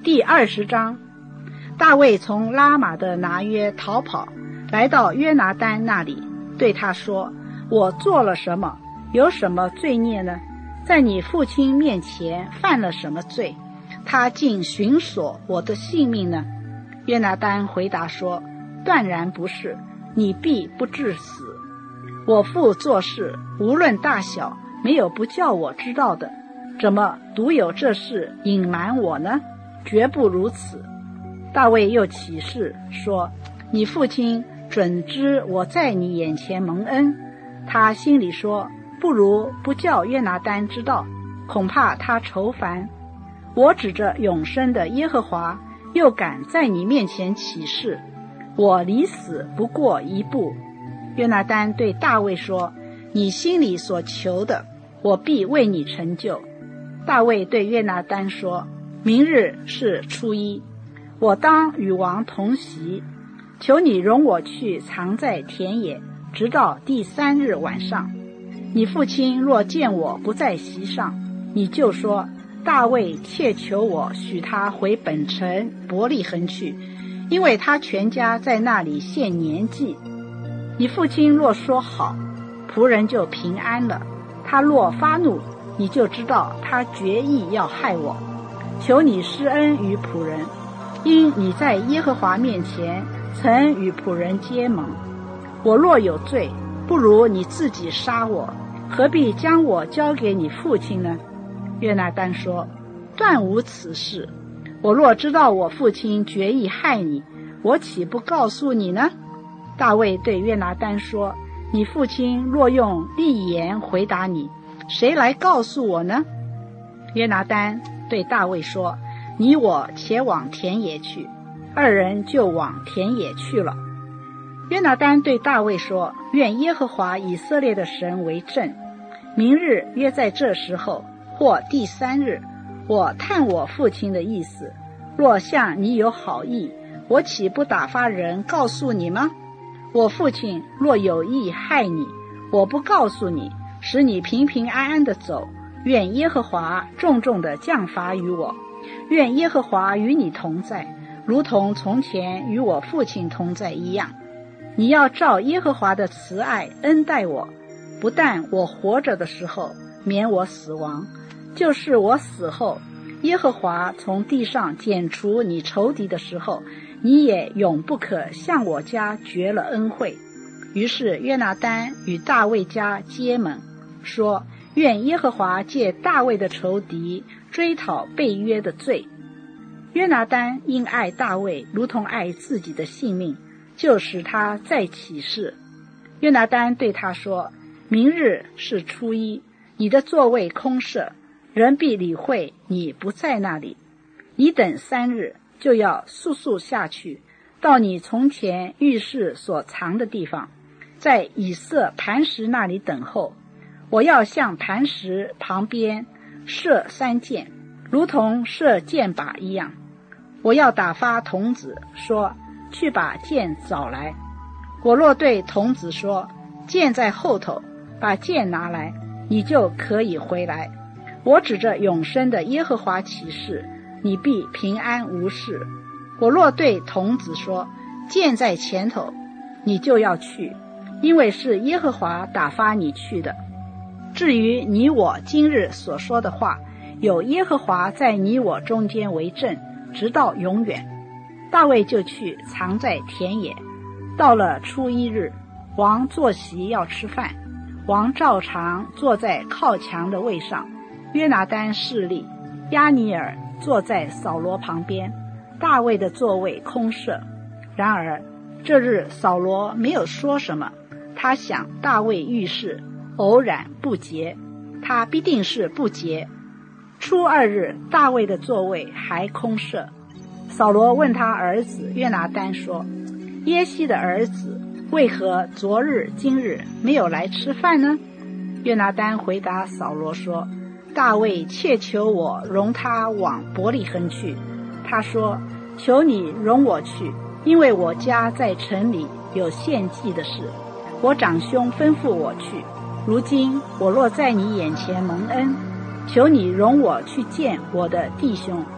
第20章，大卫从拉玛的拿约逃跑，来到约拿单那里，对他说：我做了什么？有什么罪孽呢？在你父亲面前犯了什么罪？他竟寻索我的性命呢？约拿单回答说：断然不是，你必不致死。我父做事无论大小，没有不叫我知道的，怎么独有这事隐瞒我呢？绝不如此。大卫又起誓说：你父亲准知我在你眼前蒙恩。他心里说：不如不叫约拿单知道，恐怕他愁烦。我指着永生的耶和华，又敢在你面前起誓，我离死不过一步。约拿单对大卫说：你心里所求的，我必为你成就。大卫对约拿单说：明日是初一，我当与王同席，求你容我去藏在田野，直到第3日晚上。你父亲若见我不在席上，你就说：大卫切求我许他回本城伯利恒去，因为他全家在那里献年祭。你父亲若说好，仆人就平安了；他若发怒，你就知道他决意要害我。求你施恩于仆人，因你在耶和华面前曾与仆人结盟。我若有罪，不如你自己杀我，何必将我交给你父亲呢？约拿单说：断无此事。我若知道我父亲决意害你，我岂不告诉你呢？大卫对约拿单说：你父亲若用利言回答你，谁来告诉我呢？约拿单对大卫说：你我且往田野去。2人就往田野去了。约拿单对大卫说：愿耶和华以色列的神为证，明日约在这时候，或第3日，我探我父亲的意思，若向你有好意，我岂不打发人告诉你吗？我父亲若有意害你，我不告诉你，使你平平安安的走，愿耶和华重重的降罚于我。愿耶和华与你同在，如同从前与我父亲同在一样。你要照耶和华的慈爱恩待我，不但我活着的时候免我死亡，就是我死后，耶和华从地上剪除你仇敌的时候，你也永不可向我家绝了恩惠。于是约拿单与大卫家结盟，说：愿耶和华借大卫的仇敌追讨背约的罪。约拿单因爱大卫如同爱自己的性命，就使他再起誓。约拿单对他说：明日是初一，你的座位空设，人必理会你不在那里。你等3日，就要速速下去，到你从前浴室所藏的地方，在以色磐石那里等候。我要向磐石旁边射3箭，如同射箭靶一样。我要打发童子说：去把箭找来。我若对童子说：箭在后头，把箭拿来，你就可以回来。我指着永生的耶和华起誓，你必平安无事。我若对童子说：箭在前头，你就要去，因为是耶和华打发你去的。至于你我今日所说的话，有耶和华在你我中间为证，直到永远。大卫就去藏在田野。到了初1日，王坐席要吃饭，王照常坐在靠墙的位上，约拿单侍立，押尼尔坐在扫罗旁边，大卫的座位空设。然而这日扫罗没有说什么，他想大卫遇事偶然不洁，他必定是不洁。初2日，大卫的座位还空设。扫罗问他儿子约拿单说：耶西的儿子为何昨日今日没有来吃饭呢？约拿单回答扫罗说：大卫切求我容他往伯利恒去。他说：求你容我去，因为我家在城里有献祭的事，我长兄吩咐我去。如今我若在你眼前蒙恩，求你容我去见我的弟兄。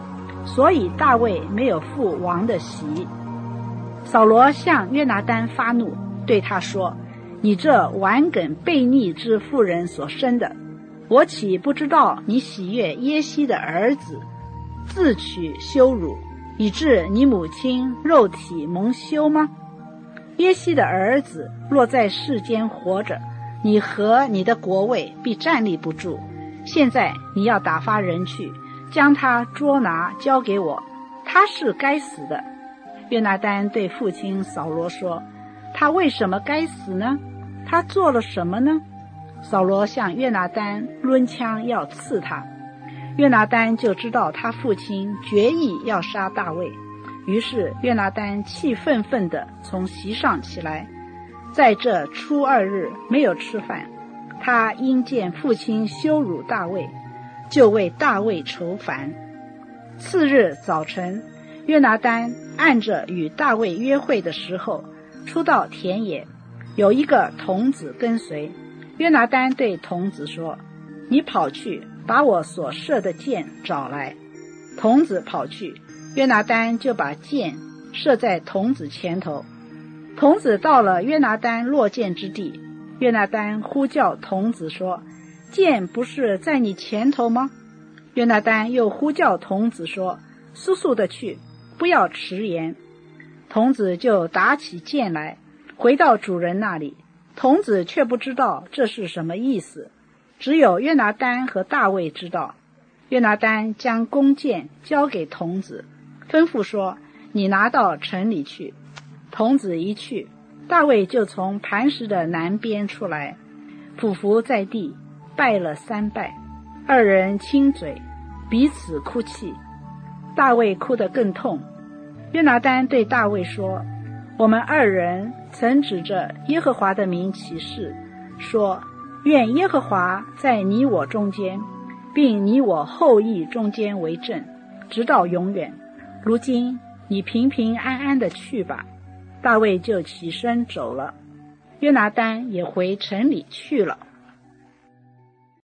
所以大卫没有赴王的席。扫罗向约拿单发怒，对他说：你这顽梗悖逆之妇人所生的，我岂不知道你喜悦耶西的儿子，自取羞辱，以致你母亲肉体蒙羞吗？耶西的儿子若在世间活着，你和你的国位必站立不住。现在你要打发人去，将他捉拿交给我，他是该死的。约拿单对父亲扫罗说：他为什么该死呢？他做了什么呢？扫罗向约拿单抡枪要刺他，约拿单就知道他父亲决意要杀大卫，于是约拿单气愤愤地从席上起来，在这初2日没有吃饭。他因见父亲羞辱大卫，就为大卫愁烦。次日早晨，约拿单按着与大卫约会的时候，出到田野，有一个童子跟随。约拿单对童子说：你跑去把我所射的箭找来。童子跑去，约拿单就把箭射在童子前头。童子到了约拿单落箭之地，约拿单呼叫童子说：箭不是在你前头吗？约拿单又呼叫童子说：速速的去，不要迟延。童子就打起箭来，回到主人那里。童子却不知道这是什么意思，只有约拿单和大卫知道。约拿单将弓箭交给童子，吩咐说：你拿到城里去。童子一去，大卫就从磐石的南边出来，俯伏在地，拜了3拜。2人亲嘴，彼此哭泣。大卫哭得更痛。约拿单对大卫说：我们2人曾指着耶和华的名起誓，说：愿耶和华在你我中间，并你我后裔中间为证，直到永远。如今你平平安安的去吧。大卫就起身走了，约拿单也回城里去了。